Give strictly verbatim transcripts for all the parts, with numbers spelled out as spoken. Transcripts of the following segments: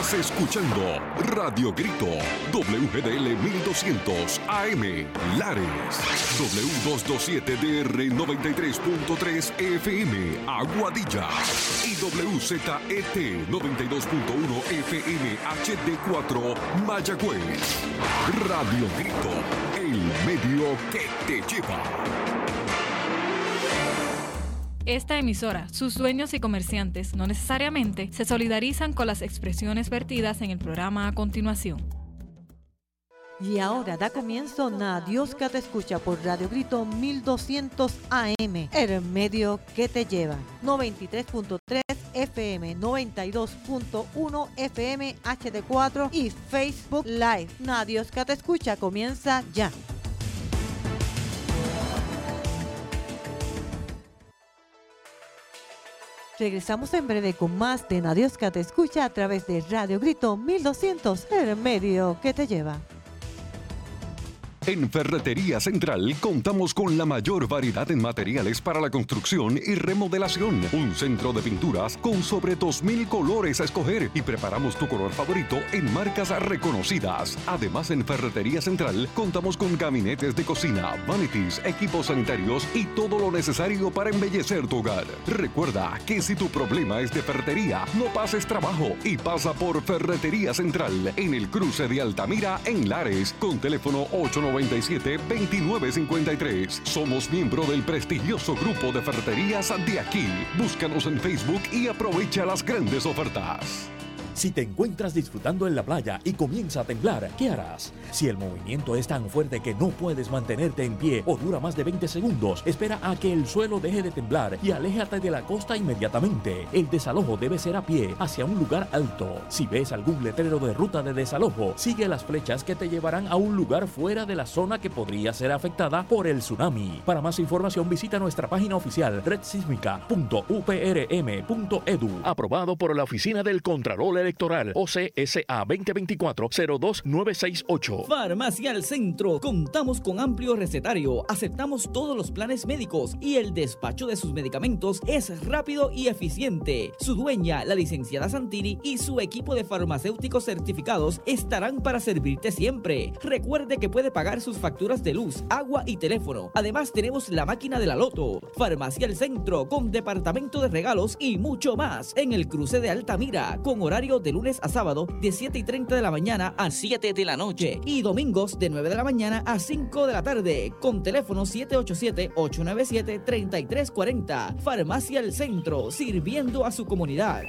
Estás escuchando Radio Grito, W G D L mil doscientos A M, Lares, W doscientos veintisiete D R noventa y tres punto tres F M, Aguadilla, y W Z E T noventa y dos punto uno F M H D cuatro, Mayagüez. Radio Grito, el medio que te lleva. Esta emisora, sus dueños y comerciantes no necesariamente se solidarizan con las expresiones vertidas en el programa a continuación. Y ahora da comienzo Dios que te escucha por Radio Grito mil doscientos A M, el medio que te lleva. noventa y tres punto tres F M, noventa y dos punto uno F M H D cuatro y Facebook Live. Dios que te escucha comienza ya. Regresamos en breve con más de Dios que te escucha a través de Radio Grito mil doscientos, el medio que te lleva. En Ferretería Central contamos con la mayor variedad en materiales para la construcción y remodelación. Un centro de pinturas con sobre dos mil colores a escoger y preparamos tu color favorito en marcas reconocidas. Además, en Ferretería Central contamos con gabinetes de cocina, vanities, equipos sanitarios y todo lo necesario para embellecer tu hogar. Recuerda que si tu problema es de ferretería, no pases trabajo y pasa por Ferretería Central en el cruce de Altamira en Lares con teléfono ocho nueve siete, veintinueve cincuenta y tres. Somos miembro del prestigioso grupo de ferreterías de aquí. Búscanos en Facebook y aprovecha las grandes ofertas. Si te encuentras disfrutando en la playa y comienza a temblar, ¿qué harás? Si el movimiento es tan fuerte que no puedes mantenerte en pie o dura más de veinte segundos, espera a que el suelo deje de temblar y aléjate de la costa inmediatamente. El desalojo debe ser a pie, hacia un lugar alto. Si ves algún letrero de ruta de desalojo, sigue las flechas que te llevarán a un lugar fuera de la zona que podría ser afectada por el tsunami. Para más información visita nuestra página oficial red sísmica punto u p r m punto e d u. Aprobado por la Oficina del Contralor Electoral O C S A veinte veinticuatro cero dos nueve seis ocho. Farmacia al Centro. Contamos con amplio recetario, aceptamos todos los planes médicos y el despacho de sus medicamentos es rápido y eficiente. Su dueña, la licenciada Santini, y su equipo de farmacéuticos certificados estarán para servirte siempre. Recuerde que puede pagar sus facturas de luz, agua y teléfono. Además tenemos la máquina de la loto. Farmacia al Centro con departamento de regalos y mucho más en el cruce de Altamira con horario de lunes a sábado de siete y treinta de la mañana a siete de la noche y domingos de nueve de la mañana a cinco de la tarde con teléfono siete ocho siete, ocho nueve siete, tres tres cuatro cero. Farmacia El Centro, sirviendo a su comunidad.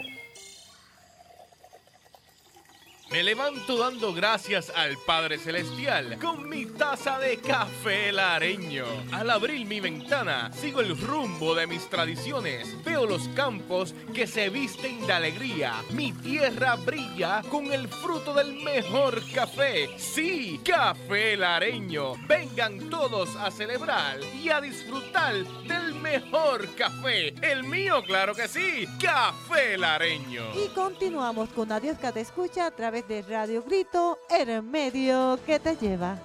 Me levanto dando gracias al Padre Celestial con mi taza de café lareño. Al abrir mi ventana, sigo el rumbo de mis tradiciones. Veo los campos que se visten de alegría. Mi tierra brilla con el fruto del mejor café. Sí, café lareño. Vengan todos a celebrar y a disfrutar del mejor café. El mío, claro que sí, café lareño. Y continuamos con Dios que te escucha a través de Radio Grito, el medio que te lleva.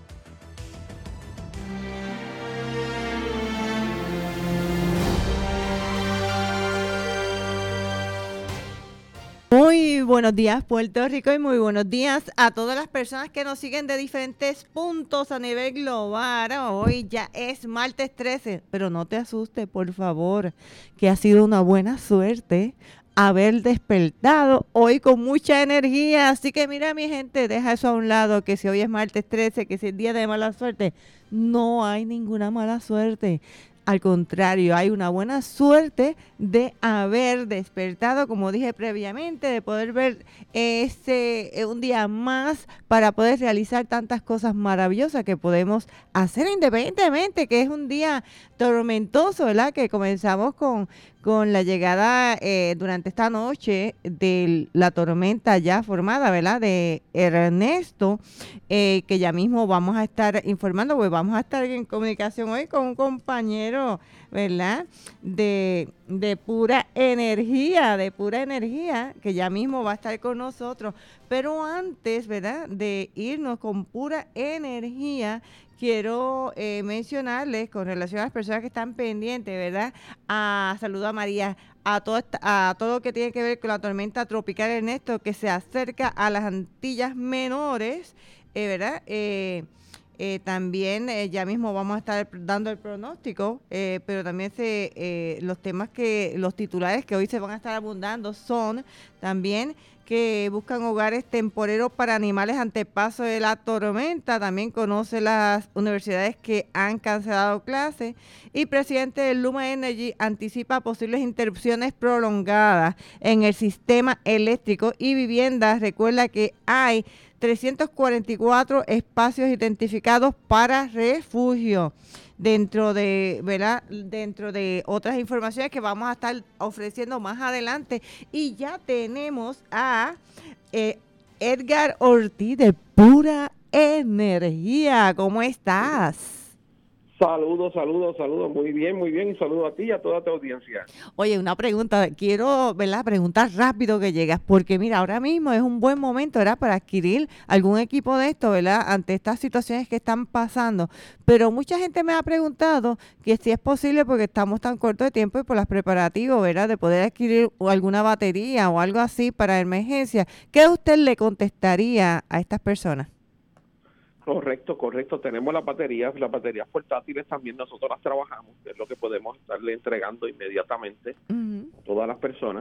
Muy buenos días, Puerto Rico, y muy buenos días a todas las personas que nos siguen de diferentes puntos a nivel global. Hoy ya es martes trece, pero no te asustes, por favor, que ha sido una buena suerte haber despertado hoy con mucha energía. Así que mira, mi gente, deja eso a un lado, que si hoy es martes trece, que si es día de mala suerte, no hay ninguna mala suerte. Al contrario, hay una buena suerte de haber despertado, como dije previamente, de poder ver ese un día más para poder realizar tantas cosas maravillosas que podemos hacer independientemente, que es un día tormentoso, ¿verdad? Que comenzamos con, con la llegada eh, durante esta noche de la tormenta ya formada, ¿verdad? De Ernesto, eh, que ya mismo vamos a estar informando, pues vamos a estar en comunicación hoy con un compañero, ¿verdad? De, de pura energía, de pura energía, que ya mismo va a estar con nosotros. Pero antes, ¿verdad? De irnos con pura energía, quiero eh, mencionarles con relación a las personas que están pendientes, ¿verdad? A saludo a María a todo, esta, a todo lo que tiene que ver con la tormenta tropical Ernesto, que se acerca a las Antillas Menores, eh, ¿verdad? Eh, eh, también eh, ya mismo vamos a estar dando el pronóstico, eh, pero también se, eh, los temas que, los titulares que hoy se van a estar abundando son también que buscan hogares temporeros para animales ante paso de la tormenta. También conoce las universidades que han cancelado clases. Y presidente de Luma Energy anticipa posibles interrupciones prolongadas en el sistema eléctrico y viviendas. Recuerda que hay trescientos cuarenta y cuatro espacios identificados para refugio. Dentro de, ¿verdad? Dentro de otras informaciones que vamos a estar ofreciendo más adelante. Y ya tenemos a eh, Edgar Ortiz de Pura Energía. ¿Cómo estás? Saludos, saludos, saludos. Muy bien, muy bien. Y saludo a ti y a toda tu audiencia. Oye, una pregunta. Quiero, ¿verdad? Preguntar rápido que llegas. Porque mira, ahora mismo es un buen momento, ¿verdad? Para adquirir algún equipo de esto, ¿verdad? Ante estas situaciones que están pasando. Pero mucha gente me ha preguntado que si es posible porque estamos tan cortos de tiempo y por los preparativos, ¿verdad? De poder adquirir alguna batería o algo así para emergencia. ¿Qué usted le contestaría a estas personas? Correcto, correcto. Tenemos las baterías, las baterías portátiles también nosotros las trabajamos, que es lo que podemos estarle entregando inmediatamente uh-huh. a todas las personas.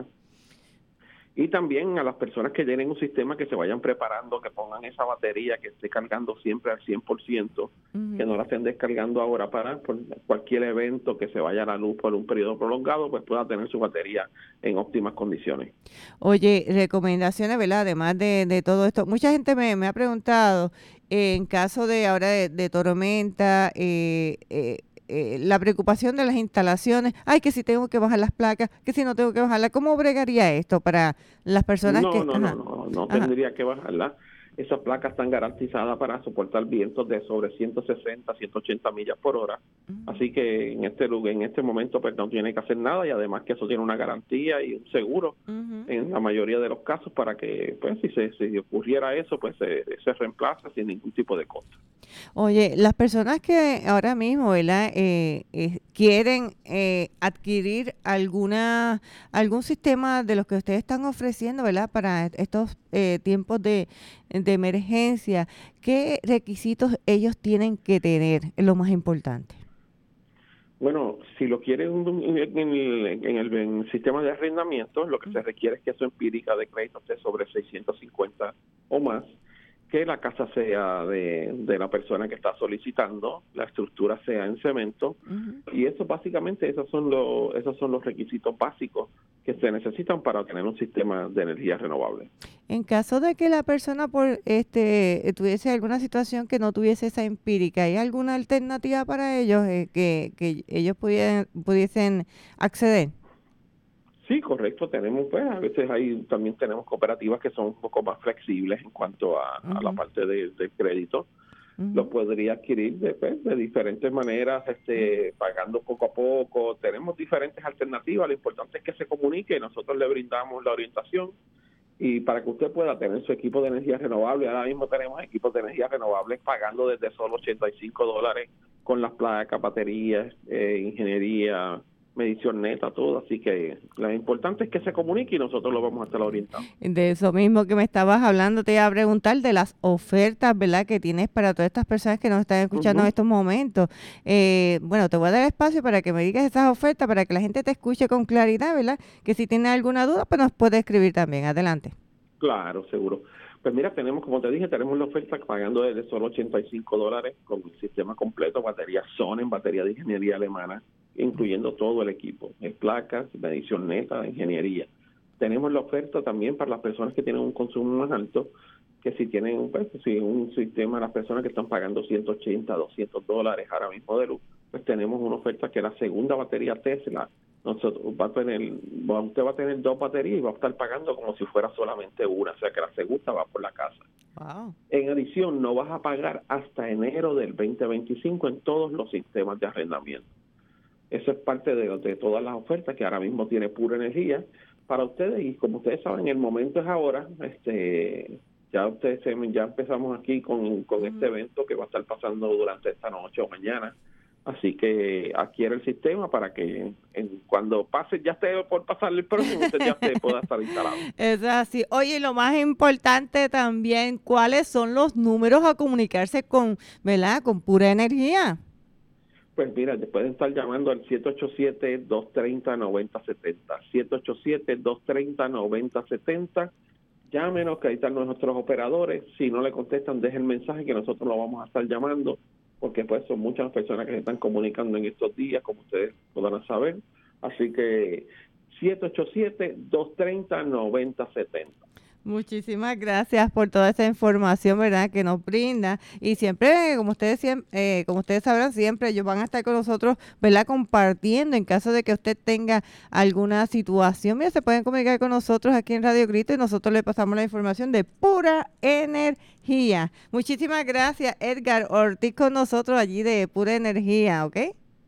Y también a las personas que tienen un sistema que se vayan preparando, que pongan esa batería, que esté cargando siempre al cien por ciento, uh-huh. que no la estén descargando ahora para por cualquier evento que se vaya a la luz por un periodo prolongado, pues pueda tener su batería en óptimas condiciones. Oye, recomendaciones, ¿verdad? Además de, de todo esto, mucha gente me, me ha preguntado, eh, en caso de ahora de, de tormenta, eh, eh, Eh, la preocupación de las instalaciones, ay, que si tengo que bajar las placas, que si no tengo que bajarlas, ¿cómo bregaría esto para las personas no, que...? No, ajá. no, no, no tendría que bajarlas. Esas placas están garantizadas para soportar vientos de sobre ciento sesenta, ciento ochenta millas por hora. Uh-huh. Así que en este lugar, en este momento, pues no tiene que hacer nada y además que eso tiene una garantía y un seguro uh-huh. en la mayoría de los casos para que, pues, si se si ocurriera eso, pues se, se reemplaza sin ningún tipo de costo. Oye, las personas que ahora mismo, ¿verdad? Eh, eh, quieren eh, adquirir alguna algún sistema de los que ustedes están ofreciendo, ¿verdad? Para estos eh, tiempos de de emergencia, ¿qué requisitos ellos tienen que tener? Es lo más importante. Bueno, si lo quieren en el, en el, en el sistema de arrendamiento, lo que se requiere es que su empírica de crédito esté sobre seiscientos cincuenta o más, que la casa sea de, de la persona que está solicitando, la estructura sea en cemento, uh-huh. y eso básicamente esos son los esos son los requisitos básicos que se necesitan para tener un sistema de energía renovable. En caso de que la persona por este tuviese alguna situación que no tuviese esa empírica, ¿hay alguna alternativa para ellos eh, que, que ellos pudieran, pudiesen acceder? Sí, correcto. Tenemos, pues, a veces hay también tenemos cooperativas que son un poco más flexibles en cuanto a, uh-huh. a la parte de, del crédito. Uh-huh. Lo podría adquirir de, pues, de diferentes maneras, este, pagando poco a poco. Tenemos diferentes alternativas. Lo importante es que se comunique y nosotros le brindamos la orientación y para que usted pueda tener su equipo de energía renovable. Ahora mismo tenemos equipos de energía renovables pagando desde solo ochenta y cinco dólares con las placas, baterías, eh, ingeniería, medición neta, todo, así que lo importante es que se comunique y nosotros lo vamos a estar orientando. De eso mismo que me estabas hablando, te iba a preguntar de las ofertas, ¿verdad?, que tienes para todas estas personas que nos están escuchando uh-huh. en estos momentos. Eh, bueno, te voy a dar espacio para que me digas esas ofertas, para que la gente te escuche con claridad, ¿verdad?, que si tiene alguna duda, pues nos puede escribir también. Adelante. Claro, seguro. Pues mira, tenemos, como te dije, tenemos la oferta pagando desde solo ochenta y cinco dólares con el sistema completo, batería Sonnen, batería de ingeniería alemana, incluyendo todo el equipo, placas, medición neta, ingeniería. Tenemos la oferta también para las personas que tienen un consumo más alto, que si tienen pues, si un sistema, las personas que están pagando ciento ochenta, doscientos dólares ahora mismo de luz, pues tenemos una oferta que la segunda batería Tesla, nosotros va a tener, usted va a tener dos baterías y va a estar pagando como si fuera solamente una, o sea que la segunda va por la casa. Wow. En adición, no vas a pagar hasta enero del veinte veinticinco en todos los sistemas de arrendamiento. Eso es parte de, de todas las ofertas que ahora mismo tiene Pura Energía para ustedes y como ustedes saben, el momento es ahora. Este, ya ustedes ya empezamos aquí con, con uh-huh. este evento que va a estar pasando durante esta noche o mañana Así que adquiere el sistema para que en, cuando pase, ya esté por pasar el próximo, usted ya esté, pueda estar instalado. Es así. Oye, lo más importante también, ¿cuáles son los números a comunicarse con, ¿verdad? Con Pura Energía. Pues mira, pueden estar llamando al siete ocho siete, dos tres cero, nueve cero siete cero, siete ocho siete, dos tres cero, nueve cero siete cero. Llámenos, que ahí están nuestros operadores. Si no le contestan, dejen el mensaje que nosotros lo vamos a estar llamando, porque pues son muchas personas que se están comunicando en estos días, como ustedes podrán saber. Así que siete ocho siete, dos tres cero, nueve cero siete cero. Muchísimas gracias por toda esa información, ¿verdad?, que nos brinda. Y siempre, como ustedes eh, como ustedes sabrán, siempre ellos van a estar con nosotros, ¿verdad?, compartiendo en caso de que usted tenga alguna situación. Mira, se pueden comunicar con nosotros aquí en Radio Grito y nosotros le pasamos la información de Pura Energía. Muchísimas gracias, Edgar Ortiz, con nosotros allí de Pura Energía, ¿ok?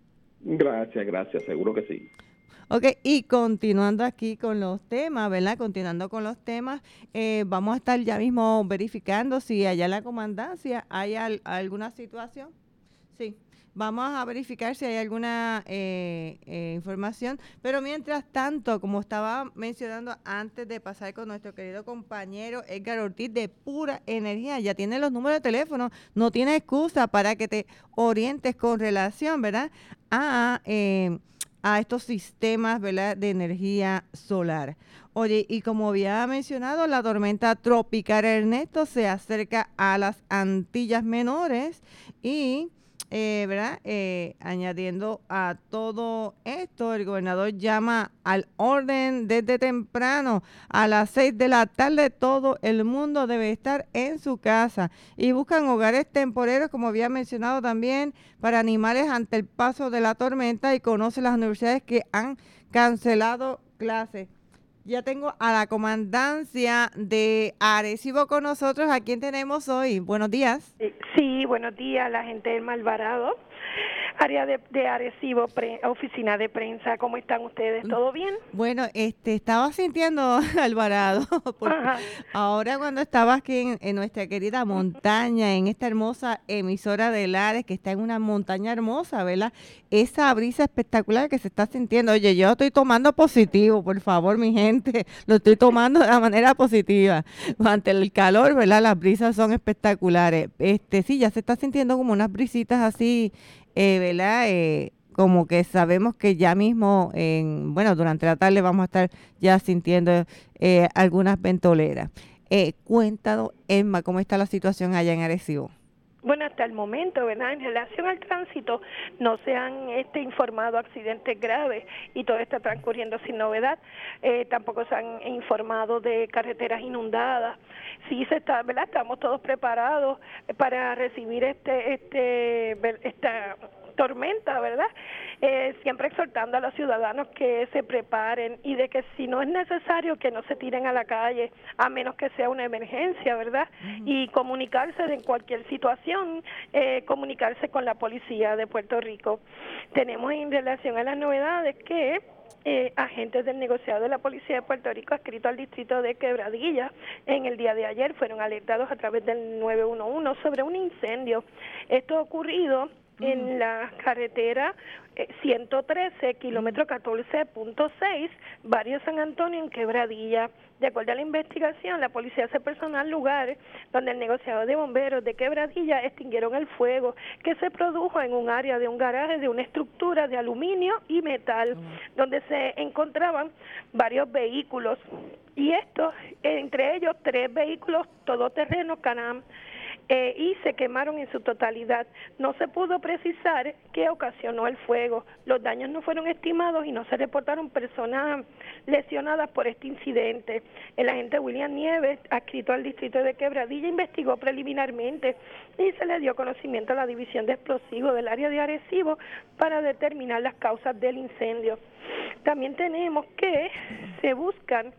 Gracias, gracias, seguro que sí. Ok, y continuando aquí con los temas, ¿verdad? Continuando con los temas, eh, vamos a estar ya mismo verificando si allá en la comandancia hay al, alguna situación. Sí, vamos a verificar si hay alguna eh, eh, información. Pero mientras tanto, como estaba mencionando antes de pasar con nuestro querido compañero Edgar Ortiz de Pura Energía, ya tiene los números de teléfono, no tiene excusa para que te orientes con relación, ¿verdad?, a... Eh, a estos sistemas, ¿verdad?, de energía solar. Oye, y como había mencionado, la tormenta tropical Ernesto se acerca a las Antillas Menores y, eh, ¿verdad?, eh, añadiendo a todo esto, el gobernador llama al orden desde temprano. A las seis de la tarde todo el mundo debe estar en su casa y buscan hogares temporeros, como había mencionado también, para animales ante el paso de la tormenta, y conoce las universidades que han cancelado clases. Ya tengo a la comandancia de Arecibo con nosotros. ¿A quién tenemos hoy? Buenos días. Sí, buenos días, la gente del Malvarado, área de, de Arecibo, pre, oficina de prensa. ¿Cómo están ustedes? ¿Todo bien? Bueno, este, estaba sintiendo Alvarado, porque ahora cuando estaba aquí en, en nuestra querida montaña, en esta hermosa emisora de Lares, que está en una montaña hermosa, ¿verdad? Esa brisa espectacular que se está sintiendo. Oye, yo estoy tomando positivo, por favor, mi gente, lo estoy tomando de la manera positiva. Ante el calor, ¿verdad? Las brisas son espectaculares. Este, sí, ya se está sintiendo como unas brisitas así, eh, ¿verdad? Eh, como que sabemos que ya mismo, en, bueno, durante la tarde vamos a estar ya sintiendo eh, algunas ventoleras. Eh, cuéntanos, Emma, ¿cómo está la situación allá en Arecibo? Bueno, hasta el momento, ¿verdad?, en relación al tránsito, no se han este, informado accidentes graves y todo está transcurriendo sin novedad. Eh, tampoco se han informado de carreteras inundadas. Sí se está, ¿verdad?, estamos todos preparados para recibir este, este, esta tormenta, ¿verdad? Eh, siempre exhortando a los ciudadanos que se preparen y de que si no es necesario que no se tiren a la calle, a menos que sea una emergencia, ¿verdad? Uh-huh. Y comunicarse en cualquier situación, eh, comunicarse con la policía de Puerto Rico. Tenemos en relación a las novedades que Eh, agentes del negociado de la Policía de Puerto Rico adscrito al distrito de Quebradilla en el día de ayer fueron alertados a través del nueve uno uno sobre un incendio. Esto ha ocurrido en la carretera eh, ciento trece, kilómetro catorce punto seis, barrio San Antonio en Quebradilla. De acuerdo a la investigación, la policía hace personal al lugar donde el negociado de bomberos de Quebradilla extinguieron el fuego que se produjo en un área de un garaje de una estructura de aluminio y metal, uh-huh, donde se encontraban varios vehículos, y estos, entre ellos tres vehículos todoterrenos Can-Am, Eh, y se quemaron en su totalidad. No se pudo precisar qué ocasionó el fuego. Los daños no fueron estimados y no se reportaron personas lesionadas por este incidente. El agente William Nieves, adscrito al distrito de Quebradilla, investigó preliminarmente y se le dio conocimiento a la División de Explosivos del área de Arecibo para determinar las causas del incendio. También tenemos que se buscan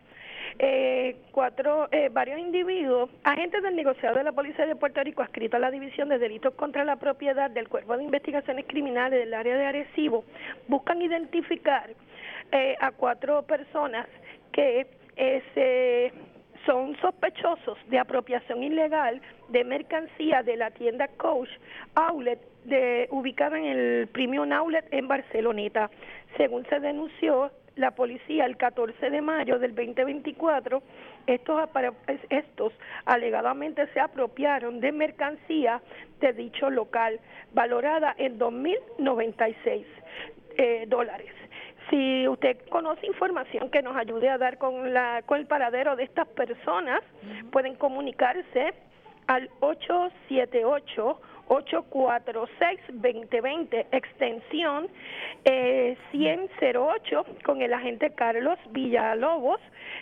Eh, cuatro, eh, varios individuos, agentes del negociado de la Policía de Puerto Rico adscrito a la División de Delitos contra la Propiedad del Cuerpo de Investigaciones Criminales del área de Arecibo, buscan identificar eh, a cuatro personas que eh, se son sospechosos de apropiación ilegal de mercancía de la tienda Coach Outlet, de, ubicada en el Premium Outlet en Barceloneta. Según se denunció la policía el catorce de mayo del veinte veinticuatro, estos, estos alegadamente se apropiaron de mercancía de dicho local, valorada en dos mil noventa y seis eh, dólares. Si usted conoce información que nos ayude a dar con, la, con el paradero de estas personas, uh-huh. pueden comunicarse al ocho siete ocho, ocho cuatro seis, dos cero dos cero, extensión eh, cien cero ocho, con el agente Carlos Villalobos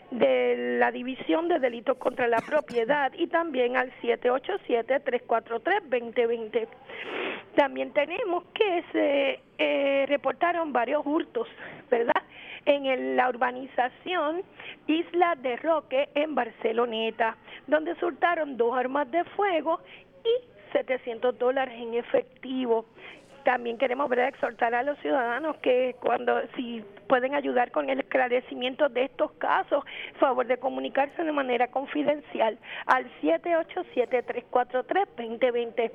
de la División de Delitos contra la Propiedad, y también al siete ocho siete, tres cuatro tres, dos cero dos cero. También tenemos que se eh, reportaron varios hurtos, ¿verdad?, en el, la urbanización Isla de Roque en Barceloneta, donde se hurtaron dos armas de fuego y setecientos dólares en efectivo. También queremos, ¿verdad?, exhortar a los ciudadanos que cuando, si pueden ayudar con el esclarecimiento de estos casos, favor de comunicarse de manera confidencial al siete ocho siete, tres cuatro tres, dos cero dos cero.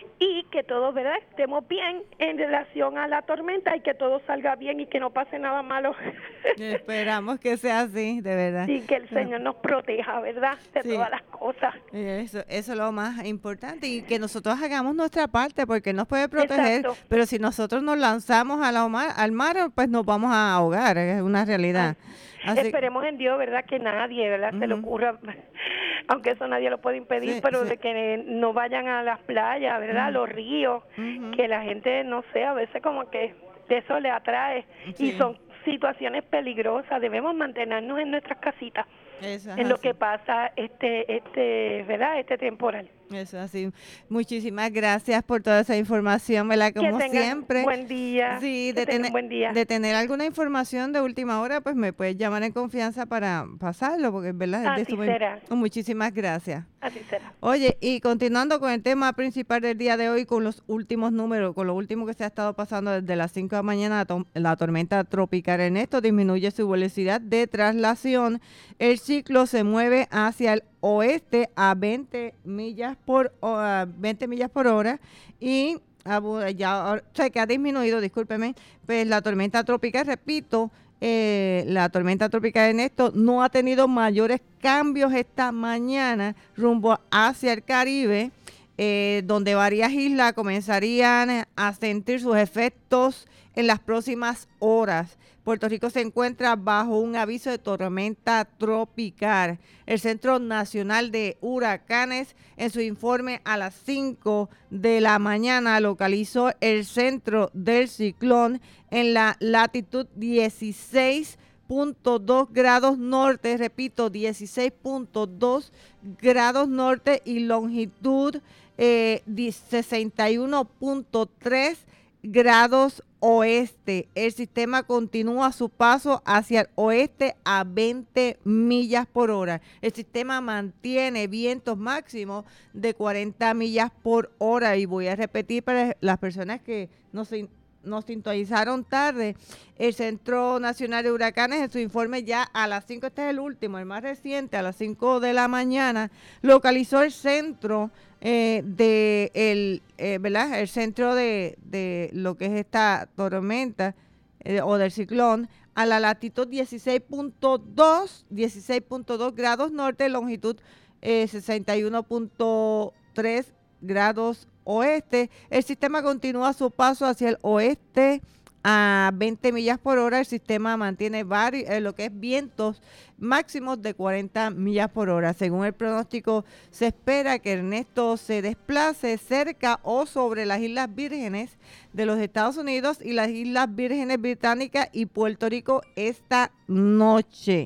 Y que todos, ¿verdad?, estemos bien en relación a la tormenta y que todo salga bien y que no pase nada malo. Esperamos que sea así, de verdad. Sí, que el Señor nos proteja, ¿verdad?, de sí. todas las cosas. Eso, eso es lo más importante, y que nosotros hagamos nuestra parte, porque Él nos puede proteger. Exacto. Pero si nosotros nos lanzamos a la mar, al mar, pues nos vamos a ahogar, es una realidad. Así, esperemos en Dios, ¿verdad?, que nadie, ¿verdad?, uh-huh. se le ocurra, aunque eso nadie lo puede impedir, sí, pero sí. de que no vayan a las playas, ¿verdad?, uh-huh. los ríos, uh-huh. que la gente, no sé, a veces como que de eso le atrae, sí. y son situaciones peligrosas. Debemos mantenernos en nuestras casitas, eso en así. Lo que pasa este, este, ¿verdad?, este temporal. Eso así. Muchísimas gracias por toda esa información, ¿verdad? Como que tengan siempre. Buen día. Sí, de tener, buen día. de tener alguna información de última hora, pues me puedes llamar en confianza para pasarlo, porque es verdad. Así de eso será. Muy, muchísimas gracias. Así será. Oye, y continuando con el tema principal del día de hoy, con los últimos números, con lo último que se ha estado pasando desde las cinco de la mañana, la tormenta tropical Ernesto disminuye su velocidad de traslación. El ciclo se mueve hacia el oeste a veinte millas por uh, veinte millas por hora y uh, ya, o sea, que ha disminuido, discúlpeme, pues la tormenta tropical, repito, eh, la tormenta tropical Ernesto no ha tenido mayores cambios esta mañana rumbo hacia el Caribe, eh, donde varias islas comenzarían a sentir sus efectos en las próximas horas. Puerto Rico se encuentra bajo un aviso de tormenta tropical. El Centro Nacional de Huracanes, en su informe a las cinco de la mañana, localizó el centro del ciclón en la latitud dieciséis punto dos grados norte, repito, dieciséis punto dos grados norte, y longitud eh, sesenta y uno punto tres grados oeste. El sistema continúa su paso hacia el oeste a veinte millas por hora. El sistema mantiene vientos máximos de cuarenta millas por hora. Y voy a repetir para las personas que no se nos sintonizaron tarde, el Centro Nacional de Huracanes en su informe ya a las cinco, este es el último, el más reciente, a las cinco de la mañana, localizó el centro eh, de el, eh, ¿verdad? El centro de, de lo que es esta tormenta eh, o del ciclón a la latitud dieciséis punto dos grados norte, longitud eh, sesenta y uno punto tres grados oeste. El sistema continúa su paso hacia el oeste a veinte millas por hora. El sistema mantiene vari- eh, lo que es vientos máximos de cuarenta millas por hora. Según el pronóstico, se espera que Ernesto se desplace cerca o sobre las Islas Vírgenes de los Estados Unidos y las Islas Vírgenes Británicas y Puerto Rico esta noche.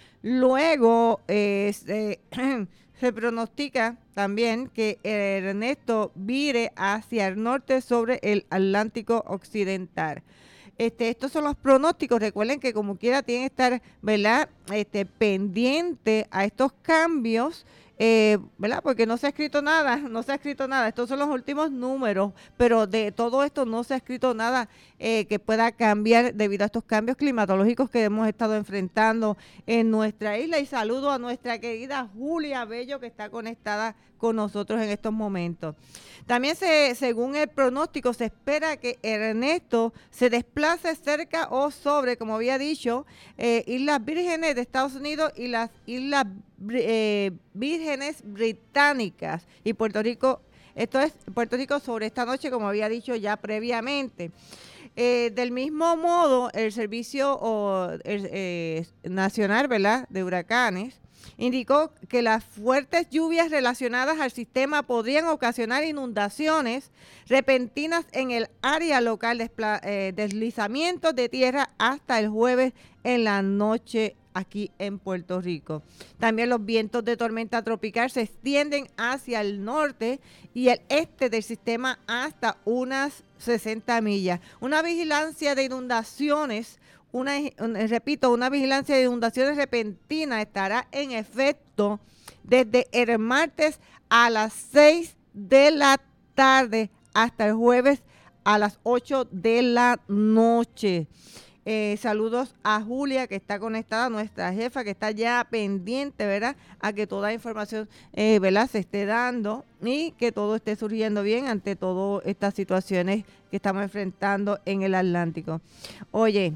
Luego, eh, se, se pronostica también que Ernesto vire hacia el norte sobre el Atlántico Occidental. Este, estos son los pronósticos. Recuerden que como quiera tienen que estar, ¿verdad?, este, pendiente a estos cambios eh, ¿verdad? Porque no se ha escrito nada, no se ha escrito nada. Estos son los últimos números, pero de todo esto no se ha escrito nada eh, que pueda cambiar debido a estos cambios climatológicos que hemos estado enfrentando en nuestra isla. Y saludo a nuestra querida Julia Bello, que está conectada con nosotros en estos momentos. También se, según el pronóstico, se espera que Ernesto se desplace cerca o sobre, como había dicho, eh, Islas Vírgenes de Estados Unidos y las Islas eh, Vírgenes Británicas y Puerto Rico. Esto es Puerto Rico sobre esta noche, como había dicho ya previamente. Eh, del mismo modo, el Servicio o, el, eh, Nacional, ¿verdad?, de Huracanes indicó que las fuertes lluvias relacionadas al sistema podrían ocasionar inundaciones repentinas en el área local, despla- eh, deslizamientos de tierra hasta el jueves en la noche aquí en Puerto Rico. También los vientos de tormenta tropical se extienden hacia el norte y el este del sistema hasta unas sesenta millas. Una vigilancia de inundaciones Una, repito, una vigilancia de inundaciones repentinas estará en efecto desde el martes a las seis de la tarde hasta el jueves a las ocho de la noche. Eh, saludos a Julia, que está conectada, nuestra jefa, que está ya pendiente, ¿verdad?, a que toda información, eh, ¿verdad?, se esté dando y que todo esté surgiendo bien ante todas estas situaciones que estamos enfrentando en el Atlántico. Oye,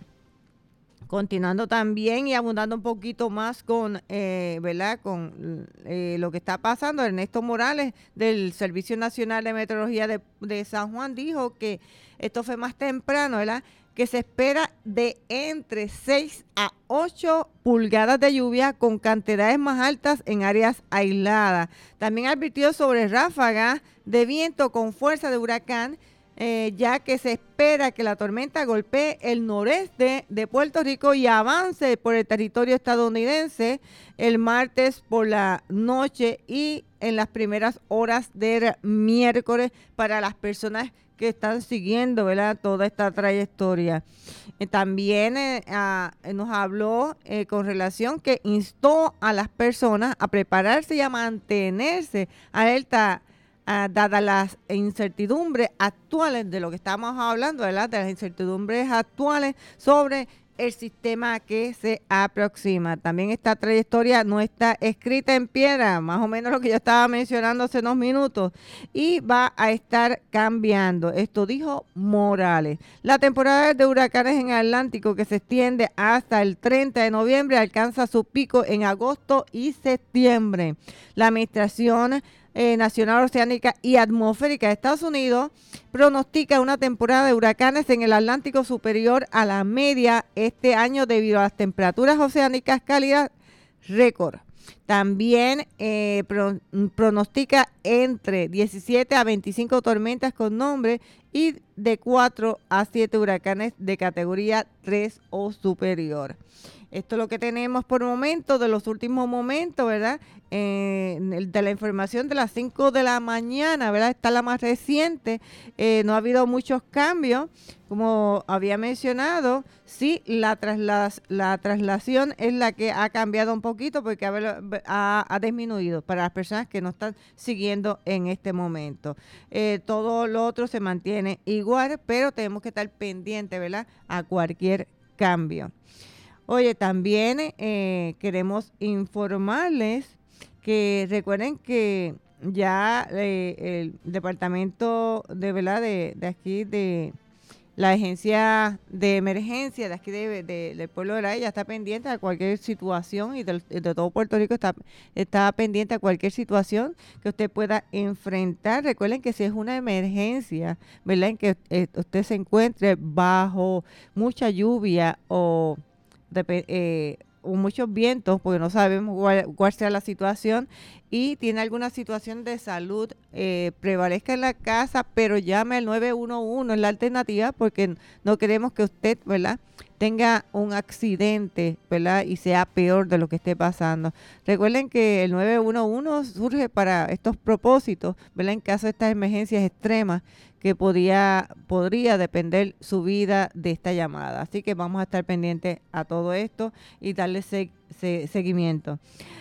continuando también y abundando un poquito más con, eh, ¿verdad?, con eh, lo que está pasando, Ernesto Morales del Servicio Nacional de Meteorología de, de San Juan dijo que esto fue más temprano, ¿verdad?, que se espera de entre seis a ocho pulgadas de lluvia con cantidades más altas en áreas aisladas. También advirtió sobre ráfagas de viento con fuerza de huracán, Eh, ya que se espera que la tormenta golpee el noreste de Puerto Rico y avance por el territorio estadounidense el martes por la noche y en las primeras horas del miércoles para las personas que están siguiendo, ¿verdad?, toda esta trayectoria. Eh, también eh, a, nos habló eh, con relación que instó a las personas a prepararse y a mantenerse alerta, Uh, dadas las incertidumbres actuales de lo que estamos hablando, ¿verdad?, de las incertidumbres actuales sobre el sistema que se aproxima. También esta trayectoria no está escrita en piedra, más o menos lo que yo estaba mencionando hace unos minutos, y va a estar cambiando. Esto dijo Morales. La temporada de huracanes en el Atlántico, que se extiende hasta el treinta de noviembre, alcanza su pico en agosto y septiembre. La administración Eh, Nacional Oceánica y Atmosférica de Estados Unidos pronostica una temporada de huracanes en el Atlántico superior a la media este año debido a las temperaturas oceánicas cálidas récord. También eh, pro, pronostica entre diecisiete a veinticinco tormentas con nombre y de cuatro a siete huracanes de categoría tres o superior. Esto es lo que tenemos por momento, de los últimos momentos, ¿verdad? Eh, de la información de las cinco de la mañana, ¿verdad? Está la más reciente. Eh, no ha habido muchos cambios, como había mencionado. Sí, la, traslas, la traslación es la que ha cambiado un poquito porque ha, ha, ha disminuido para las personas que no están siguiendo en este momento. Eh, todo lo otro se mantiene igual, pero tenemos que estar pendientes, ¿verdad?, a cualquier cambio. Oye, también eh, queremos informarles que recuerden que ya eh, el departamento de, ¿verdad?, de, de aquí, de la agencia de emergencia de aquí de, de, del pueblo de la ya está pendiente a cualquier situación y de, de todo Puerto Rico está, está pendiente a cualquier situación que usted pueda enfrentar. Recuerden que si es una emergencia, ¿verdad?, en que eh, usted se encuentre bajo mucha lluvia o De, eh, o muchos vientos, porque no sabemos cuál, cuál sea la situación, y tiene alguna situación de salud, eh, prevalezca en la casa, pero llame al nueve uno uno, en la alternativa, porque no queremos que usted, ¿verdad?, tenga un accidente, ¿verdad?, y sea peor de lo que esté pasando. Recuerden que el nueve uno uno surge para estos propósitos, ¿verdad?, en caso de estas emergencias extremas que podía, podría depender su vida de esta llamada. Así que vamos a estar pendientes a todo esto y darle se, se, seguimiento.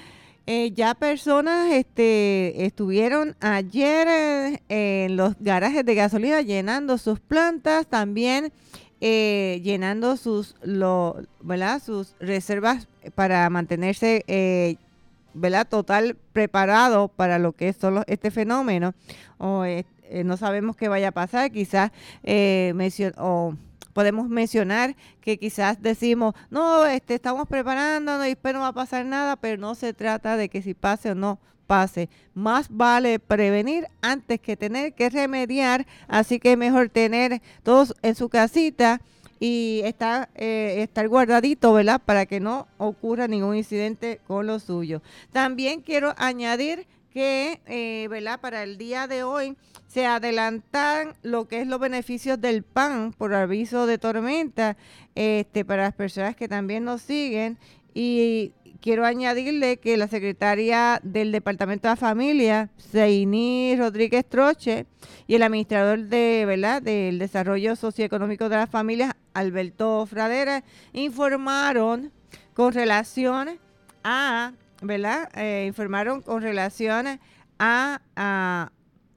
Eh, ya personas este, estuvieron ayer eh, en los garajes de gasolina llenando sus plantas, también eh, llenando sus, lo, ¿verdad? sus reservas para mantenerse eh, ¿verdad? total preparado para lo que es solo este fenómeno. O eh, eh, no sabemos qué vaya a pasar, quizás eh, mencio- o podemos mencionar que quizás decimos, no, este, estamos preparándonos y después no va a pasar nada, pero no se trata de que si pase o no pase. Más vale prevenir antes que tener que remediar, así que es mejor tener todos en su casita y estar, eh, estar guardadito, ¿verdad? Para que no ocurra ningún incidente con lo suyo. También quiero añadir que, eh, ¿verdad? Para el día de hoy se adelantan lo que es los beneficios del P A N por aviso de tormenta, este, para las personas que también nos siguen. Y quiero añadirle que la secretaria del Departamento de la Familia, Seiní Rodríguez Troche, y el administrador de, ¿verdad? del Desarrollo Socioeconómico de las Familias, Alberto Fradera, informaron con relación a, ¿verdad? Eh, informaron con relación a, a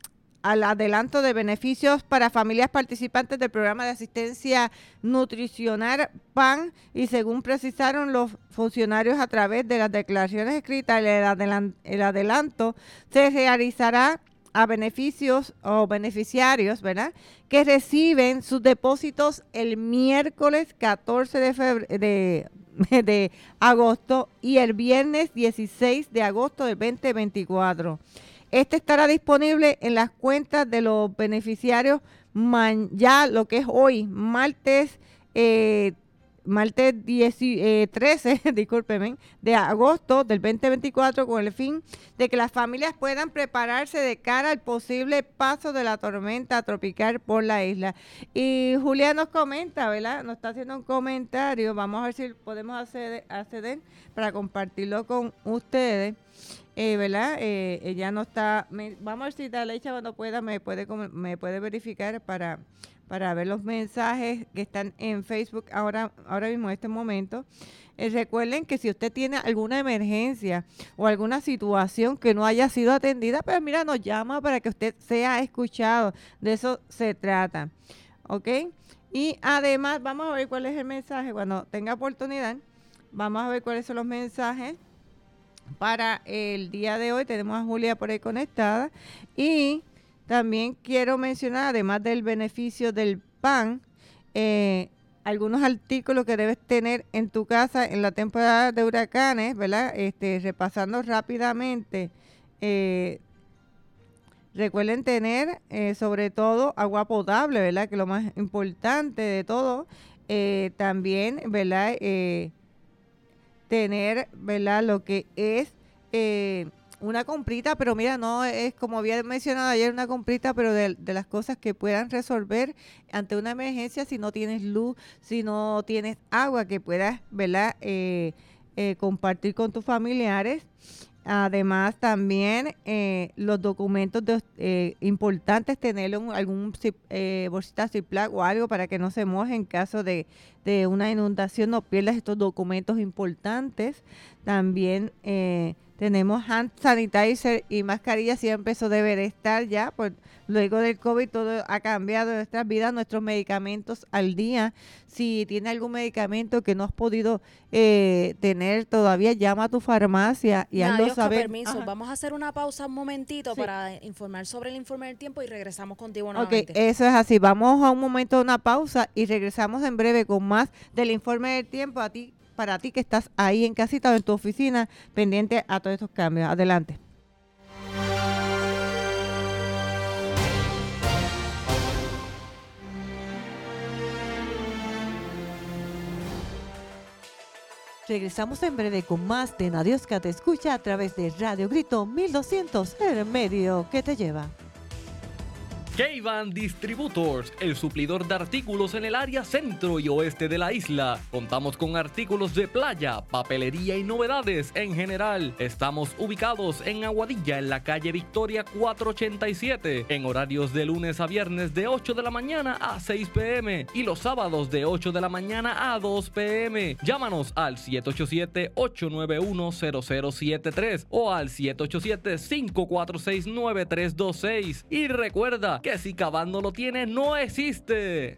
al adelanto de beneficios para familias participantes del programa de asistencia nutricional P A N, y según precisaron los funcionarios a través de las declaraciones escritas, el, adelan- el adelanto se realizará a beneficios o beneficiarios, ¿verdad?, que reciben sus depósitos el miércoles catorce de febrero de, de agosto y el viernes dieciséis de agosto del veinte veinticuatro. Este estará disponible en las cuentas de los beneficiarios man, ya lo que es hoy, martes, eh, martes diez, eh, trece, discúlpenme, de agosto del veinte veinticuatro, con el fin de que las familias puedan prepararse de cara al posible paso de la tormenta tropical por la isla. Y Julia nos comenta, ¿verdad? Nos está haciendo un comentario, vamos a ver si podemos acceder, acceder para compartirlo con ustedes. Eh, ¿verdad? Eh, ella no está, me, vamos a ver si Dalecha cuando pueda me puede me puede verificar para, para ver los mensajes que están en Facebook ahora, ahora mismo en este momento. Eh, recuerden que si usted tiene alguna emergencia o alguna situación que no haya sido atendida, pues mira, nos llama para que usted sea escuchado. De eso se trata. ¿Ok? Y además, vamos a ver cuál es el mensaje. Cuando tenga oportunidad, vamos a ver cuáles son los mensajes. Para el día de hoy tenemos a Julia por ahí conectada, y también quiero mencionar, además del beneficio del P A N, eh, algunos artículos que debes tener en tu casa en la temporada de huracanes, ¿verdad? Este, repasando rápidamente, eh, recuerden tener eh, sobre todo agua potable, ¿verdad? Que es lo más importante de todo. Eh, también, ¿verdad? Eh, tener, ¿verdad?, lo que es eh, una comprita, pero mira, no es como había mencionado ayer, una comprita, pero de, de las cosas que puedan resolver ante una emergencia, si no tienes luz, si no tienes agua, que puedas, ¿verdad?, eh, eh, compartir con tus familiares. Además, también eh, los documentos de, eh, importantes, tenerlo en algún eh, bolsita Ziploc o algo para que no se moje en caso de, de una inundación, no pierdas estos documentos importantes. También eh, tenemos hand sanitizer y mascarilla, siempre eso debe de estar ya, pues luego del COVID todo ha cambiado en nuestras vidas, nuestros medicamentos al día. Si tiene algún medicamento que no has podido eh, tener todavía, llama a tu farmacia y hazlo saber. Permiso, Ajá. Vamos a hacer una pausa un momentito sí. para informar sobre el informe del tiempo y regresamos contigo nuevamente. Ok, eso es así. Vamos a un momento de una pausa y regresamos en breve con más del informe del tiempo a ti, para ti que estás ahí en casita o en tu oficina pendiente a todos estos cambios. Adelante. Regresamos en breve con más de Nadiosca Te Escucha a través de Radio Grito mil doscientos, el medio que te lleva. Keivan Distributors, el suplidor de artículos en el área centro y oeste de la isla. Contamos con artículos de playa, papelería y novedades en general. Estamos ubicados en Aguadilla, en la calle Victoria cuatrocientos ochenta y siete, en horarios de lunes a viernes de ocho de la mañana a seis pe eme y los sábados de ocho de la mañana a dos pe eme. Llámanos al siete ocho siete, ocho nueve uno, cero cero siete tres o al siete ocho siete, cinco cuatro seis, nueve tres dos seis. Y recuerda que si Cavando lo tiene, no existe.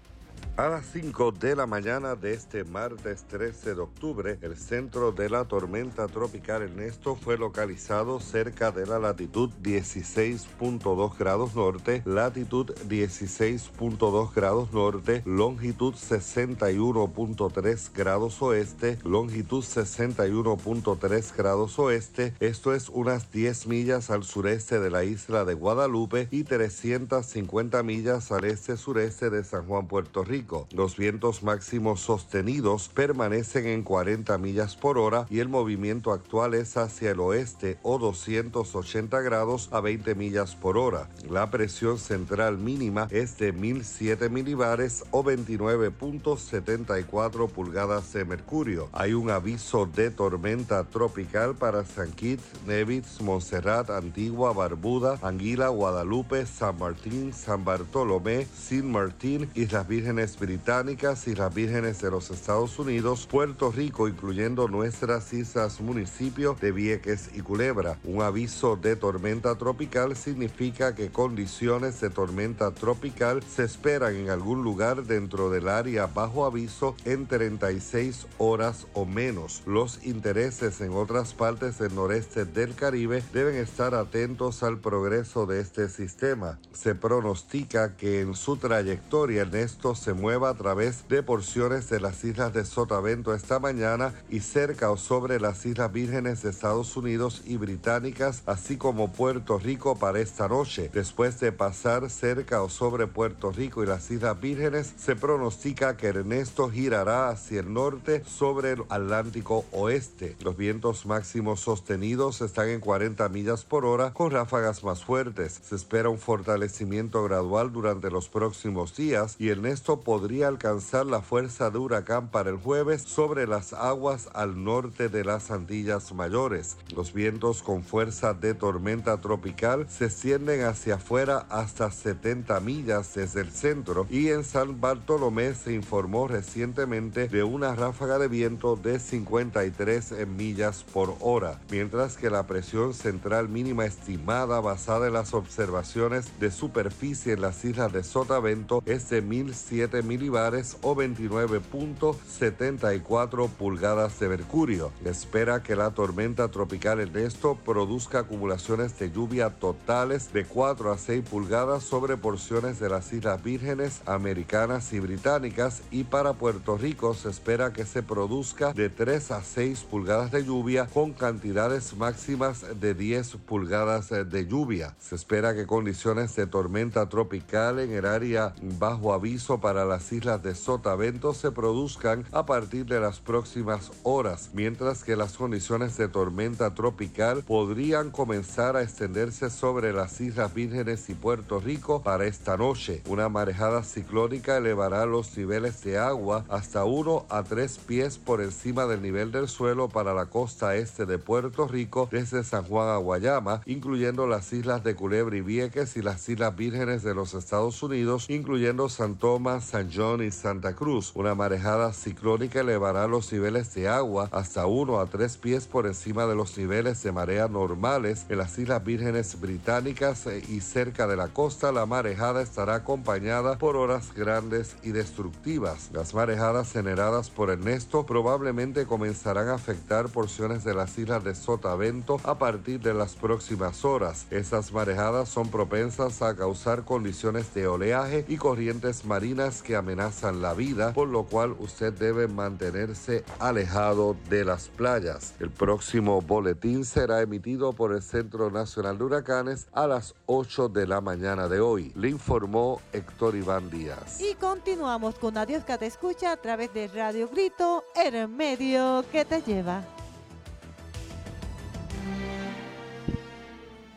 A las cinco de la mañana de este martes trece de octubre, el centro de la tormenta tropical Ernesto fue localizado cerca de la latitud dieciséis punto dos grados norte, latitud dieciséis punto dos grados norte, longitud sesenta y uno punto tres grados oeste, longitud sesenta y uno punto tres grados oeste, esto es unas diez millas al sureste de la isla de Guadalupe y trescientas cincuenta millas al este-sureste de San Juan, Puerto Rico. Los vientos máximos sostenidos permanecen en cuarenta millas por hora y el movimiento actual es hacia el oeste o doscientos ochenta grados a veinte millas por hora. La presión central mínima es de mil siete milibares o veintinueve punto setenta y cuatro pulgadas de mercurio. Hay un aviso de tormenta tropical para San Kitts, Nevis, Montserrat, Antigua, Barbuda, Anguila, Guadalupe, San Martín, San Bartolomé, Saint Martín, Islas Vírgenes Británicas, Islas Vírgenes de los Estados Unidos, Puerto Rico, incluyendo nuestras islas municipios de Vieques y Culebra. Un aviso de tormenta tropical significa que condiciones de tormenta tropical se esperan en algún lugar dentro del área bajo aviso en treinta y seis horas o menos. Los intereses en otras partes del noreste del Caribe deben estar atentos al progreso de este sistema. Se pronostica que en su trayectoria Ernesto se mueva a través de porciones de las islas de Sotavento esta mañana y cerca o sobre las Islas Vírgenes de Estados Unidos y Británicas, así como Puerto Rico para esta noche. Después de pasar cerca o sobre Puerto Rico y las Islas Vírgenes, se pronostica que Ernesto girará hacia el norte sobre el Atlántico Oeste. Los vientos máximos sostenidos están en cuarenta millas por hora con ráfagas más fuertes. Se espera un fortalecimiento gradual durante los próximos días y Ernesto podría alcanzar la fuerza de huracán para el jueves sobre las aguas al norte de las Antillas Mayores. Los vientos con fuerza de tormenta tropical se extienden hacia afuera hasta setenta millas desde el centro y en San Bartolomé se informó recientemente de una ráfaga de viento de cincuenta y tres millas por hora, mientras que la presión central mínima estimada basada en las observaciones de superficie en las islas de Sotavento es de mil siete milibares o veintinueve punto setenta y cuatro pulgadas de mercurio. Espera que la tormenta tropical Ernesto produzca acumulaciones de lluvia totales de cuatro a seis pulgadas sobre porciones de las Islas Vírgenes Americanas y Británicas y para Puerto Rico se espera que se produzca de tres a seis pulgadas de lluvia con cantidades máximas de diez pulgadas de lluvia. Se espera que condiciones de tormenta tropical en el área bajo aviso para las islas de Sotavento se produzcan a partir de las próximas horas, mientras que las condiciones de tormenta tropical podrían comenzar a extenderse sobre las Islas Vírgenes y Puerto Rico para esta noche. Una marejada ciclónica elevará los niveles de agua hasta uno a tres pies por encima del nivel del suelo para la costa este de Puerto Rico desde San Juan a Guayama, incluyendo las islas de Culebra y Vieques y las Islas Vírgenes de los Estados Unidos, incluyendo San Tomás, San John y Santa Cruz. Una marejada ciclónica elevará los niveles de agua hasta uno a tres pies por encima de los niveles de marea normales en las Islas Vírgenes Británicas y cerca de la costa. La marejada estará acompañada por olas grandes y destructivas. Las marejadas generadas por Ernesto probablemente comenzarán a afectar porciones de las islas de Sotavento a partir de las próximas horas. Estas marejadas son propensas a causar condiciones de oleaje y corrientes marinas que amenazan la vida, por lo cual usted debe mantenerse alejado de las playas. El próximo boletín será emitido por el Centro Nacional de Huracanes a las ocho de la mañana de hoy. Le informó Héctor Iván Díaz. Y continuamos con Adiós que te escucha a través de Radio Grito, el medio que te lleva.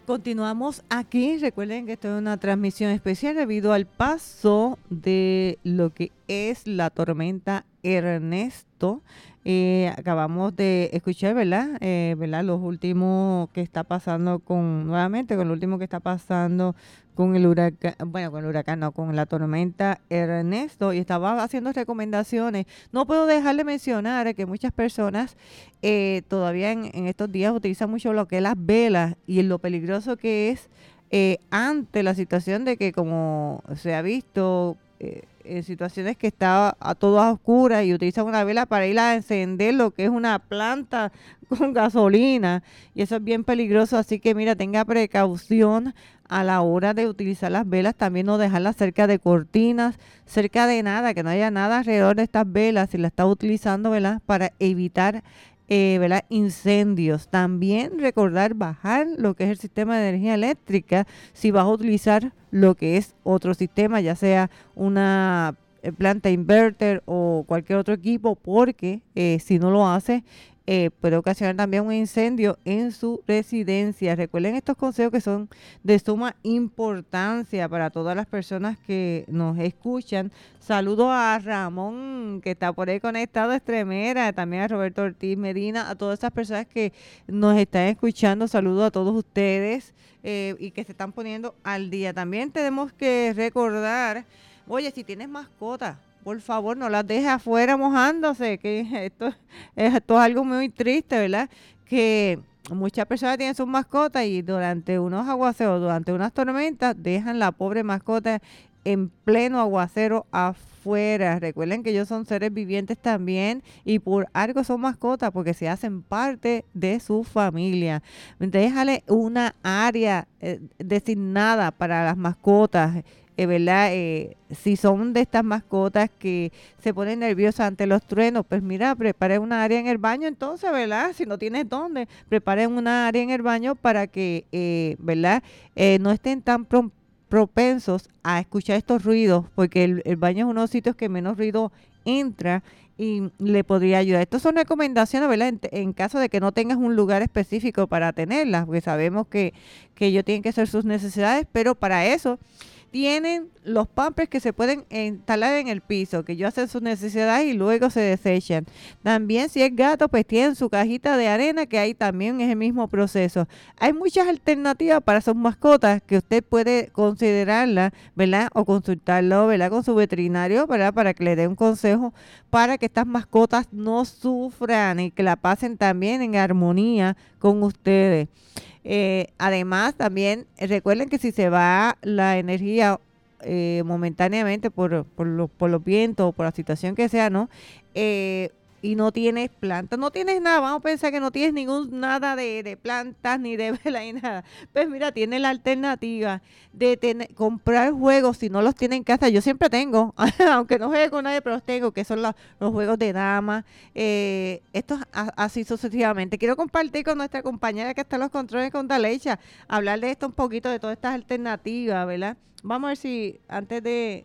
Continuamos aquí. Recuerden que esto es una transmisión especial debido al paso de lo que es la tormenta Ernesto. Eh, acabamos de escuchar, ¿verdad? Eh, ¿verdad? Los últimos que está pasando con, nuevamente, con lo último que está pasando con el huracán, bueno, con el huracán, no, con la tormenta Ernesto, y estaba haciendo recomendaciones. No puedo dejar de mencionar que muchas personas eh, todavía en, en estos días utilizan mucho lo que es las velas y lo peligroso que es eh, ante la situación de que, como se ha visto, eh, en situaciones que está a todas oscuras y utilizan una vela para ir a encender lo que es una planta con gasolina, y eso es bien peligroso. Así que mira, tenga precaución a la hora de utilizar las velas. También no dejarlas cerca de cortinas, cerca de nada, que no haya nada alrededor de estas velas si las está utilizando, ¿verdad? Para evitar eh, ¿verdad? incendios. También recordar bajar lo que es el sistema de energía eléctrica si vas a utilizar lo que es otro sistema, ya sea una planta inverter o cualquier otro equipo, porque eh, si no lo hace, Eh, puede ocasionar también un incendio en su residencia. Recuerden estos consejos que son de suma importancia para todas las personas que nos escuchan. Saludo a Ramón, que está por ahí conectado, Estremera, también a Roberto Ortiz Medina, a todas esas personas que nos están escuchando. Saludo a todos ustedes eh, y que se están poniendo al día. También tenemos que recordar, oye, si tienes mascotas, por favor, no las dejes afuera mojándose, que esto, esto es algo muy triste, ¿verdad? Que muchas personas tienen sus mascotas y durante unos aguaceros, durante unas tormentas, dejan la pobre mascota en pleno aguacero afuera. Recuerden que ellos son seres vivientes también y por algo son mascotas, porque se hacen parte de su familia. Déjale una área eh, designada para las mascotas. Eh, ¿verdad? Eh, si son de estas mascotas que se ponen nerviosas ante los truenos, pues mira, preparen una área en el baño entonces, ¿verdad? Si no tienes dónde, preparen una área en el baño para que, eh, ¿verdad? Eh, no estén tan pro- propensos a escuchar estos ruidos, porque el, el baño es uno de los sitios que menos ruido entra y le podría ayudar. Estas son recomendaciones, ¿verdad? En, en caso de que no tengas un lugar específico para tenerlas, porque sabemos que, que ellos tienen que hacer sus necesidades, pero para eso tienen los pampers que se pueden instalar en el piso, que ellos hacen sus necesidades y luego se desechan. También si es gato, pues tienen su cajita de arena, que ahí también es el mismo proceso. Hay muchas alternativas para sus mascotas que usted puede considerarlas, ¿verdad? O consultarlo, ¿verdad? Con su veterinario, ¿verdad? Para que le dé un consejo para que estas mascotas no sufran y que la pasen también en armonía con ustedes. Eh, además, también eh, recuerden que si se va la energía eh, momentáneamente por, por, los, por los vientos o por la situación que sea, ¿no? Eh, y no tienes plantas, no tienes nada, vamos a pensar que no tienes ningún nada de, de plantas ni de vela y nada. Pues mira, tienes la alternativa de tener, comprar juegos si no los tienen en casa. Yo siempre tengo, aunque no juegue con nadie, pero los tengo, que son los, los juegos de damas, eh, estos a, así sucesivamente. Quiero compartir con nuestra compañera que está en los controles, con Dalecha, hablar de esto un poquito, de todas estas alternativas, ¿verdad? Vamos a ver si antes de,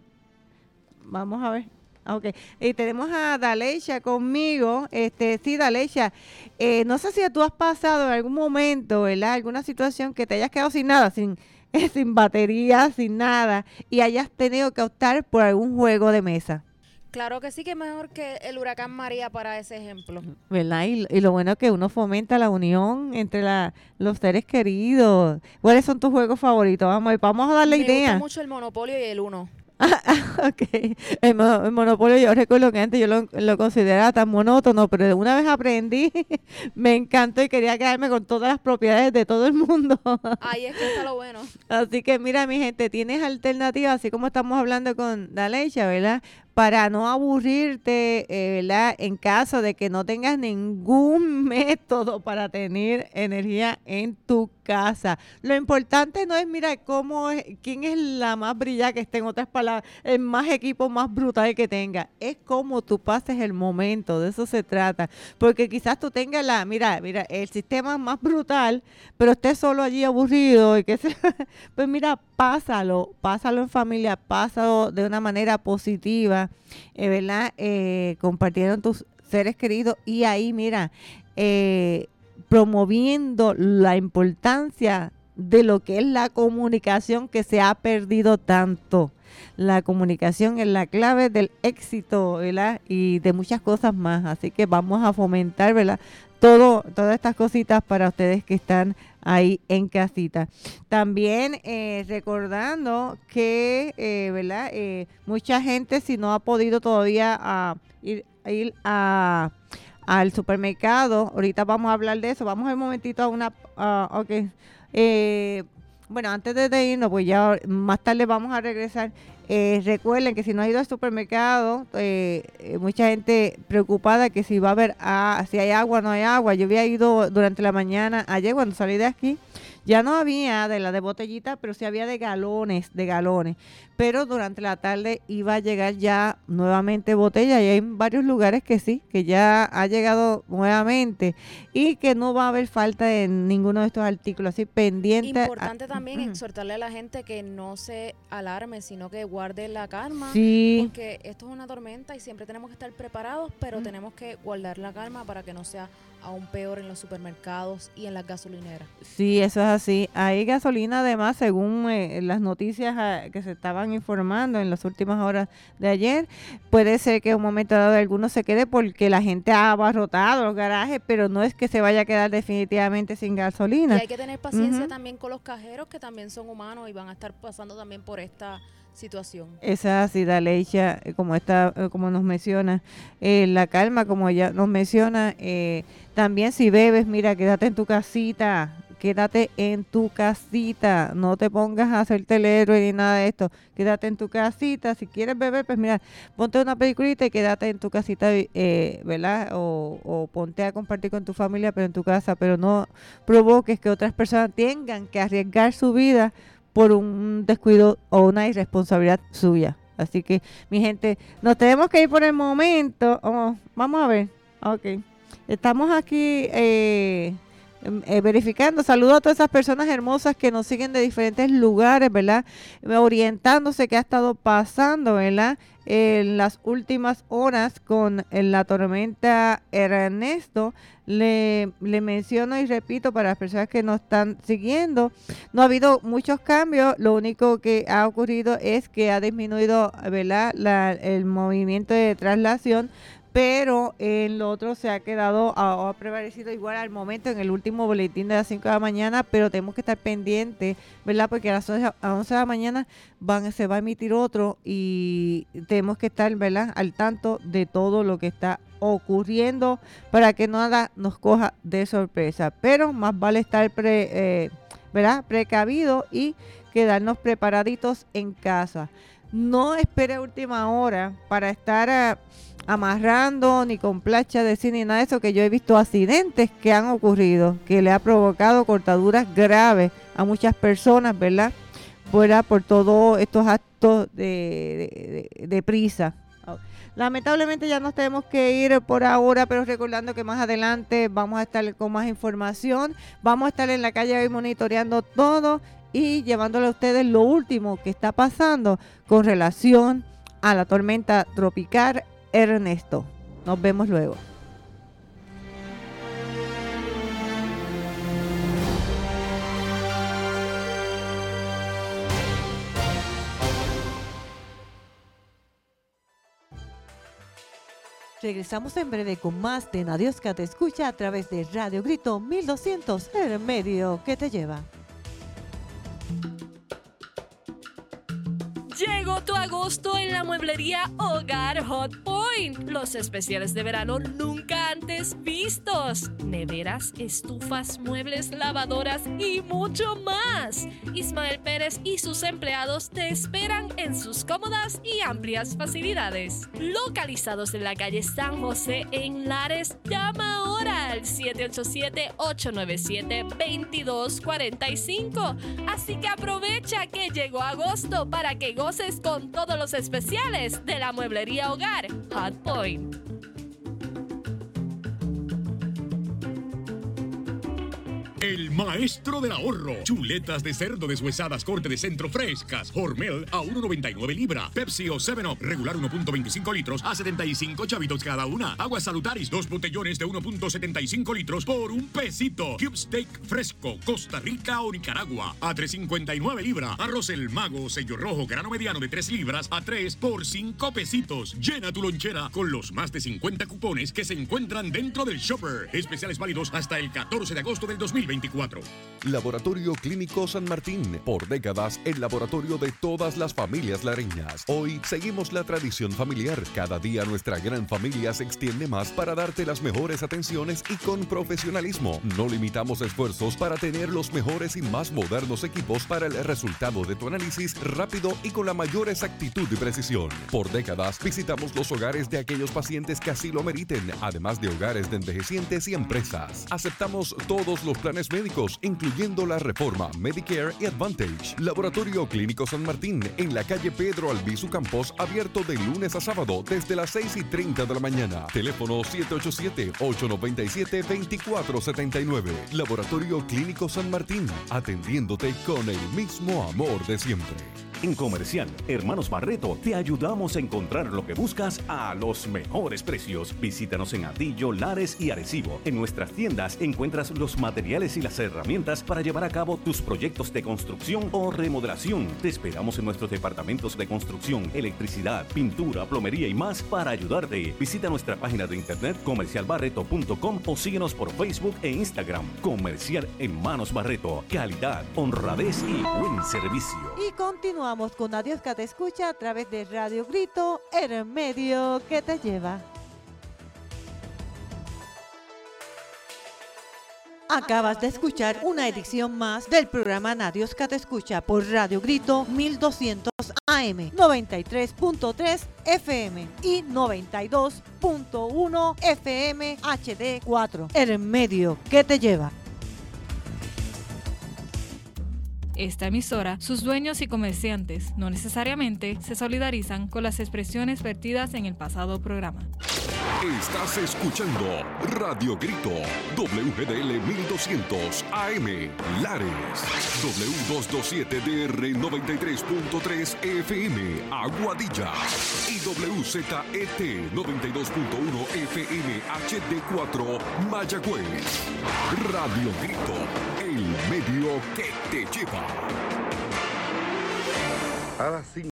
vamos a ver. Ok, y tenemos a Dalecha conmigo. Este, sí, Dalecha, eh, no sé si tú has pasado en algún momento, ¿verdad? Alguna situación que te hayas quedado sin nada, sin, eh, sin batería, sin nada, y hayas tenido que optar por algún juego de mesa. Claro que sí, que mejor que el huracán María para ese ejemplo. ¿Verdad? Y, y lo bueno es que uno fomenta la unión entre la, los seres queridos. ¿Cuáles son tus juegos favoritos? Vamos, vamos a darle Me idea. Me gusta mucho el Monopolio y el Uno. Ok, el, el Monopolio, yo recuerdo que antes yo lo, lo consideraba tan monótono, pero de una vez aprendí, me encantó y quería quedarme con todas las propiedades de todo el mundo. Ahí es que está lo bueno. Así que mira, mi gente, tienes alternativas, así como estamos hablando con Dalecha, ¿verdad? Para no aburrirte, eh, ¿verdad? En caso de que no tengas ningún método para tener energía en tu casa. Lo importante no es, mira, cómo es, quién es la más brillante que esté, en otras palabras, el más equipo más brutal que tenga. Es cómo tú pases el momento, de eso se trata. Porque quizás tú tengas la, mira, mira, el sistema más brutal, pero estés solo allí aburrido y que se, pues mira, pásalo, pásalo en familia, pásalo de una manera positiva. Eh, ¿verdad? Eh, compartieron tus seres queridos y ahí, mira, eh, promoviendo la importancia de lo que es la comunicación, que se ha perdido tanto. La comunicación es la clave del éxito, ¿verdad? Y de muchas cosas más. Así que vamos a fomentar, ¿verdad? Todo, todas estas cositas para ustedes que están ahí en casita. También eh, recordando que, eh, ¿verdad? Eh, mucha gente, si no ha podido todavía a ir, a ir a, al supermercado, ahorita vamos a hablar de eso. Vamos un momentito a una... Uh, ok. Eh, bueno, antes de irnos, pues ya más tarde vamos a regresar. Eh, recuerden que si no ha ido al supermercado, eh, eh, mucha gente preocupada que si va a haber, ah, si hay agua o no hay agua. Yo había ido durante la mañana, ayer cuando salí de aquí, ya no había de la de botellita, pero sí había de galones, de galones. Pero durante la tarde iba a llegar ya nuevamente botella, y hay varios lugares que sí, que ya ha llegado nuevamente y que no va a haber falta de ninguno de estos artículos, así pendiente. Importante a, también uh-huh. exhortarle a la gente que no se alarme, sino que guarde la calma, sí. porque esto es una tormenta y siempre tenemos que estar preparados, pero uh-huh. tenemos que guardar la calma para que no sea aún peor en los supermercados y en las gasolineras. Sí, eso es así. Hay gasolina además, según eh, las noticias eh, que se estaban informando en las últimas horas de ayer, puede ser que en un momento dado alguno se quede porque la gente ha abarrotado los garajes, pero no es que se vaya a quedar definitivamente sin gasolina. Y hay que tener paciencia uh-huh. también con los cajeros, que también son humanos y van a estar pasando también por esta situación. Esa es así, Daleisha, como está, como nos menciona, eh, la calma, como ella nos menciona, eh, también si bebes, mira, quédate en tu casita, quédate en tu casita, no te pongas a hacerte el héroe ni nada de esto, quédate en tu casita, si quieres beber, pues mira, ponte una peliculita y quédate en tu casita, eh, ¿verdad? O, o ponte a compartir con tu familia, pero en tu casa, pero no provoques que otras personas tengan que arriesgar su vida por un descuido o una irresponsabilidad suya. Así que, mi gente, nos tenemos que ir por el momento. Oh, vamos a ver. Ok. Estamos aquí eh, eh, verificando. Saludos a todas esas personas hermosas que nos siguen de diferentes lugares, ¿verdad? Orientándose qué ha estado pasando, ¿verdad? En las últimas horas con la tormenta Ernesto. Le, le menciono y repito para las personas que nos están siguiendo, no ha habido muchos cambios, lo único que ha ocurrido es que ha disminuido, ¿verdad?, la, el movimiento de traslación, pero en lo otro se ha quedado o ha prevalecido igual al momento en el último boletín de las cinco de la mañana, pero tenemos que estar pendientes, ¿verdad? Porque a las once de la mañana van, se va a emitir otro y tenemos que estar, ¿verdad?, al tanto de todo lo que está ocurriendo para que nada nos coja de sorpresa. Pero más vale estar pre, eh, ¿verdad?, precavido y quedarnos preparaditos en casa. No espere a última hora para estar... Uh, amarrando ni con plancha de cine ni nada de eso, que yo he visto accidentes que han ocurrido, que le ha provocado cortaduras graves a muchas personas, ¿verdad? ¿Verdad? Por todos estos actos de, de, de, de prisa. Lamentablemente ya nos tenemos que ir por ahora, pero recordando que más adelante vamos a estar con más información, vamos a estar en la calle hoy monitoreando todo y llevándole a ustedes lo último que está pasando con relación a la tormenta tropical Ernesto. Nos vemos luego. Regresamos en breve con más de Nadiosca Te Escucha a través de Radio Grito mil doscientos, el medio que te lleva. Llegó tu agosto en la mueblería Hogar Hot Point. Los especiales de verano nunca antes vistos. Neveras, estufas, muebles, lavadoras y mucho más. Ismael Pérez y sus empleados te esperan en sus cómodas y amplias facilidades. Localizados en la calle San José en Lares, llama ahora al siete ocho siete, ocho nueve siete, dos dos cuatro cinco. Así que aprovecha que llegó agosto para que goces con todos los especiales de la mueblería Hogar Hot Point. el maestro del ahorro. Chuletas de cerdo deshuesadas corte de centro frescas. Hormel a uno noventa y nueve libra. Pepsi o seven up regular uno punto veinticinco litros a setenta y cinco chavitos cada una. Agua Salutaris, dos botellones de uno punto setenta y cinco litros por un pesito. Cube Steak fresco, Costa Rica o Nicaragua a tres cincuenta y nueve libra. Arroz El Mago, sello rojo, grano mediano de tres libras a tres por cinco pesitos. Llena tu lonchera con los más de cincuenta cupones que se encuentran dentro del shopper. Especiales válidos hasta el catorce de agosto del dos mil veinticuatro. Laboratorio Clínico San Martín, por décadas el laboratorio de todas las familias lareñas. Hoy seguimos la tradición familiar. Cada día nuestra gran familia se extiende más para darte las mejores atenciones y con profesionalismo. No limitamos esfuerzos para tener los mejores y más modernos equipos para el resultado de tu análisis rápido y con la mayor exactitud y precisión. Por décadas visitamos los hogares de aquellos pacientes que así lo meriten, además de hogares de envejecientes y empresas. Aceptamos todos los planes médicos, incluyendo la reforma Medicare y Advantage. Laboratorio Clínico San Martín, en la calle Pedro Albizu Campos, abierto de lunes a sábado desde las seis y treinta de la mañana. Teléfono siete ocho siete, ocho nueve siete, dos cuatro siete nueve. Laboratorio Clínico San Martín, atendiéndote con el mismo amor de siempre. En Comercial Hermanos Barreto te ayudamos a encontrar lo que buscas a los mejores precios. Visítanos en Atillo, Lares y Arecibo. En nuestras tiendas encuentras los materiales y las herramientas para llevar a cabo tus proyectos de construcción o remodelación. Te esperamos en nuestros departamentos de construcción, electricidad, pintura, plomería y más para ayudarte. Visita nuestra página de internet comercial barreto punto com o síguenos por Facebook e Instagram. Comercial Hermanos Barreto. Calidad, honradez y buen servicio. Y continuamos con Adiós que te escucha a través de Radio Grito, el medio que te lleva. Acabas de escuchar una edición más del programa Nadios que te escucha por Radio Grito mil doscientos A M, noventa y tres punto tres F M y noventa y dos punto uno F M H D cuatro, el medio que te lleva. Esta emisora, sus dueños y comerciantes no necesariamente se solidarizan con las expresiones vertidas en el pasado programa. Estás escuchando Radio Grito, W G D L mil doscientos A M, Lares, W doscientos veintisiete D R noventa y tres punto tres F M, Aguadilla, y W Z E T noventa y dos punto uno F M H D cuatro, Mayagüez. Radio Grito, el medio que te lleva. A las cinco